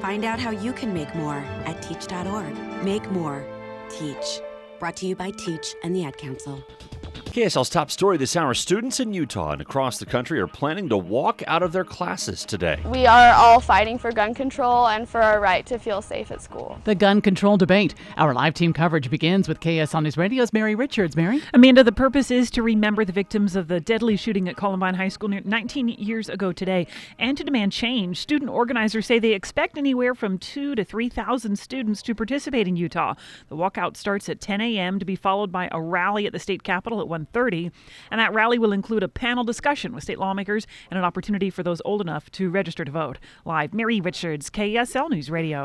Find out how you can make more at teach.org. Make more. Teach. Brought to you by Teach and the Ad Council. KSL's top story this hour, students in Utah and across the country are planning to walk out of their classes today. We are all fighting for gun control and for our right to feel safe at school. The gun control debate. Our live team coverage begins with KSL News Radio's Mary Richards. Mary? Amanda, the purpose is to remember the victims of the deadly shooting at Columbine High School 19 years ago today and to demand change. Student organizers say they expect anywhere from 2,000 to 3,000 students to participate in Utah. The walkout starts at 10 a.m. to be followed by a rally at the state capitol at 1:30, and that rally will include a panel discussion with state lawmakers and an opportunity for those old enough to register to vote. Live, Mary Richards, KSL News Radio.